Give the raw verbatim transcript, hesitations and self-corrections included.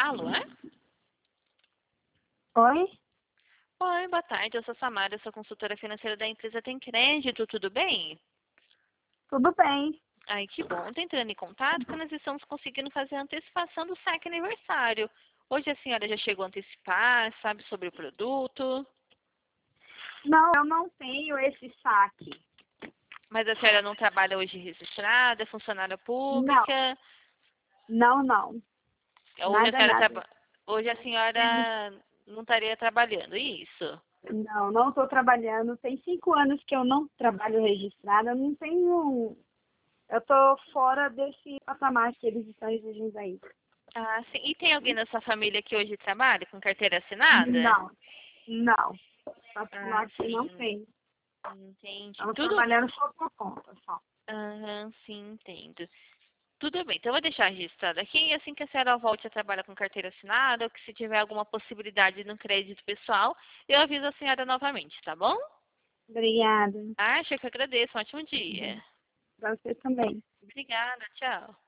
Alô, é? Oi? Oi, boa tarde. Eu sou Samara, eu sou consultora financeira da empresa Tem Crédito, tudo bem? Tudo bem? Ai, que bom. Tô entrando em contato porque nós estamos conseguindo fazer a antecipação do saque aniversário. Hoje a senhora já chegou a antecipar, sabe sobre o produto, Não, eu não tenho esse saque. mas a senhora não trabalha hoje registrada, é funcionária Não, pública. não, não. Hoje a Nada, senhora nada. traba... Hoje a senhora não estaria trabalhando, isso? Não, não estou trabalhando. Tem cinco anos que eu não trabalho registrada. Eu não tenho. Eu estou fora desse patamar que eles estão exigindo aí. Ah, sim. E tem alguém na sua família que hoje trabalha com carteira assinada? Não, não. Ah, Patamar que não sim. tem. Entendi. Estamos Tudo. trabalhando só por conta, só. Aham, sim, entendo. Tudo bem, então eu vou deixar registrado aqui e assim que a senhora volte a trabalhar com carteira assinada ou que se tiver alguma possibilidade no crédito pessoal, eu aviso a senhora novamente, tá bom? Obrigada. Acho que eu agradeço. Um ótimo dia. Para você também. Obrigada, tchau.